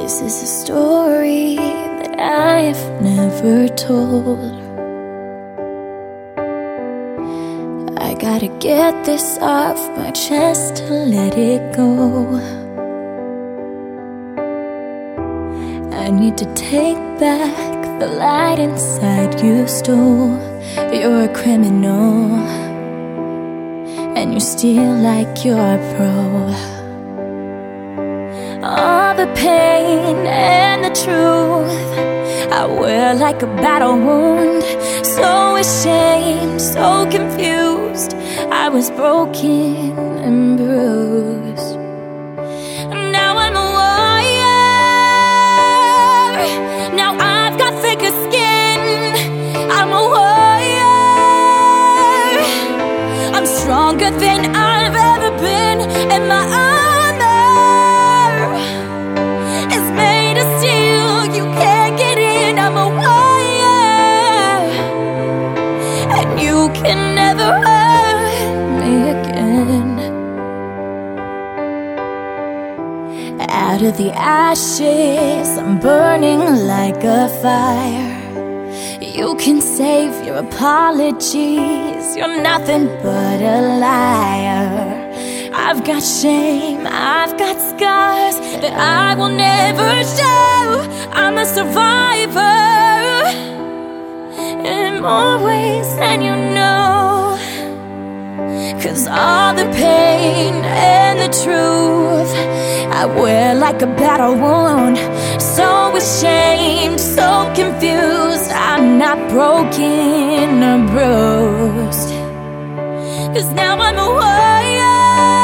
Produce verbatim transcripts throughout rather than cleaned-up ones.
This is a story that I have never told. I gotta get this off my chest to let it go. I need to take back the light inside you stole. You're a criminal, and you steal like you're a pro. All the pain and the truth I wear like a battle wound. So ashamed, so confused, I was broken and bruised. Now I'm a warrior. Now I've got thicker skin. I'm a warrior. I'm stronger than I've ever been, and my you can never hurt me again. Out of the ashes, I'm burning like a fire. You can save your apologies, you're nothing but a liar. I've got shame, I've got scars that I will never show. I'm a survivor in more ways than you know. 'Cause all the pain and the truth I wear like a battle wound. So ashamed, so confused, I'm not broken or bruised. 'Cause now I'm a warrior.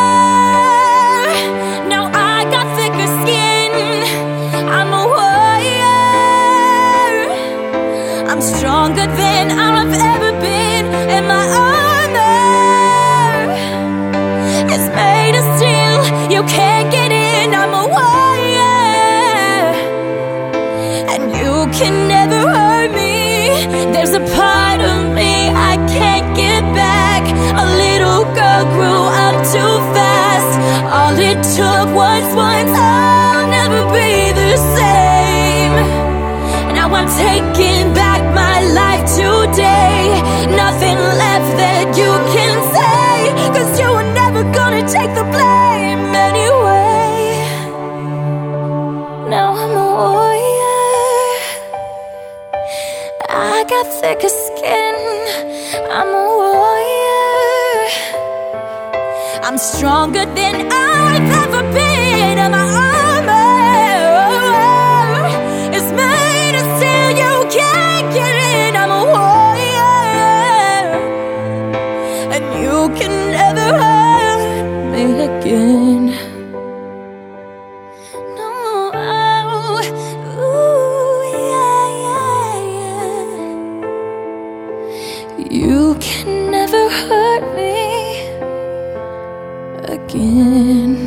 Now I got thicker skin. I'm a warrior. I'm stronger than I've ever been, and my armor is made of steel. You can't get in. I'm a warrior, and you can never hurt me. There's a part of me I can't get back. A little girl grew up too fast. All it took was once. I'll never be the same. Now I'm taking back my life today. Nothing left that you can say, 'cause you were never gonna take the blame anyway. Now I'm a warrior. I got thicker skin. I'm a warrior. I'm stronger than I've ever been, and my armor is made of steel. You can't get in. I'm a warrior, and you can never hurt me again. No, oh, ooh, yeah, yeah, yeah. You can never hurt me again.